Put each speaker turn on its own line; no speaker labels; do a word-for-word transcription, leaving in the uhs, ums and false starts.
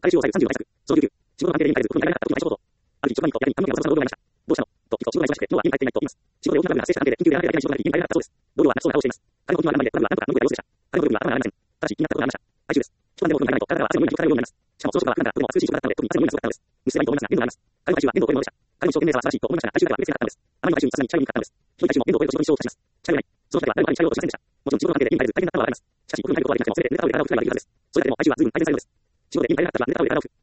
彼氏を最後さんじゅうの対策、その救急、仕事の関係で家に帰れず、ことにならなかったことに対処と、ある日、職場に行くと、やに、看護師がその動画になりました。どうしたのと、きっと仕事が忙しくて、昨日は家に帰っていないと言います。仕事で大きなトラブルが発生した関係で、緊急でやらなければいけない仕事があり、家に帰れなかったそうです。同僚は泣きそうな顔をしています。彼の時は頭で、トラブルは何とか乗り越えた様子でした。彼の部分は頭が洗いません。ただし、気になったことがありました。哀愁です。一晩でも風呂に入らないと、体が汗のように感じられるようになります。しかも、その職場は普段からとても美しい職場だったので、特に汗の匂いがすごかったのです。虫はいいと思いますが、粘度があります。彼の哀愁は粘度を超えるものでした。彼の一生懸命さは素晴らしいと思いましたが、哀愁だけは別になかったのです。あまりの哀愁にさすがに社員にかかったのです。一人哀愁も粘度を超えると仕事に支障をきたします。社員がない。その人は誰も彼に社員をとしませんでした。もちろん仕事の関係で家に帰れず大変だったのはわかります。しかし、お風呂に入ることはできなくても、せめて濡れタオルで体を拭くくらいはできるはずです。それだけでも哀愁は随分大変されるのです。仕事で家に帰れなかった日は濡れタオルで体を拭く。